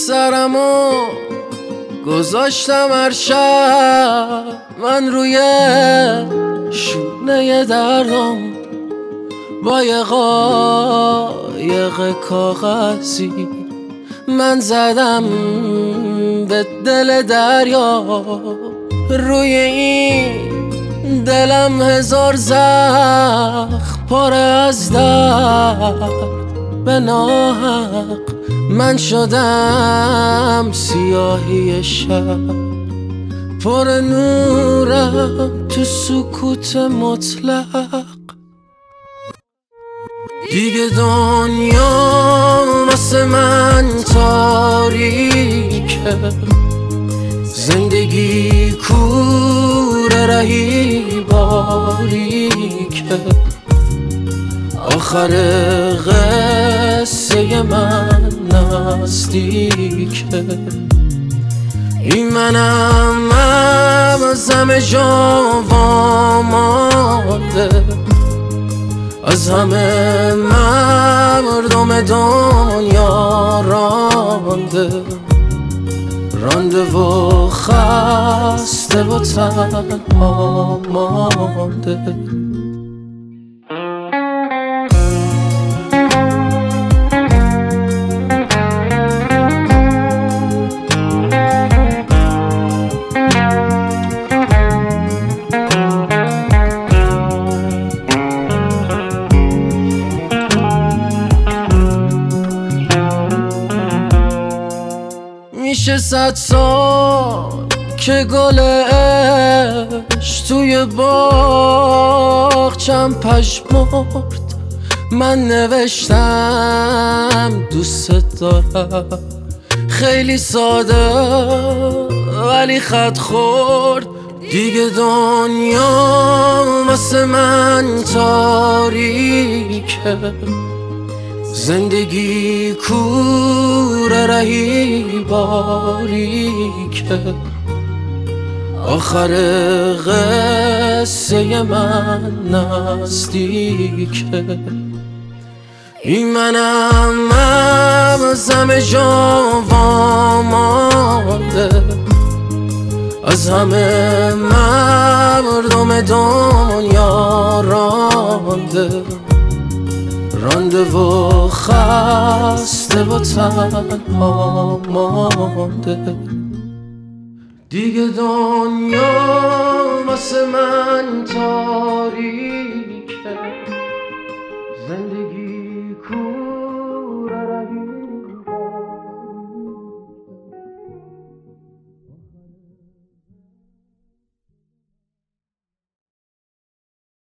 سرمو گذاشتم هر شب من روی شونه دردم با یه قایق کاغذی من زدم به دل دریا. روی این دلم هزار زخم پر از درد به ناحق من شدم سیاهی شب پر نورم تو سکوت مطلق. دیگه دنیا واسه من تاریکه، زندگی کوره رهی باریکه، آخر قصه من نزدیکه. این منم از همه جا وامانده، از همه مردم دنیا رانده و خسته و تنها مانده. میشه 100 سال که گلش توی باغچم پژمرد. من نوشتم دوست دارم، خیلی ساده ولی خط خورد. دیگه دنیا واسه من تاریکه، زندگی کوره رهی باریکه، آخر قصه من نزدیکه. این منم از همه جا وامانده، از همه مردم دنیا رانده و خسته و تنها مانده. دیگه دنیا واسه من تاریکه، زندگی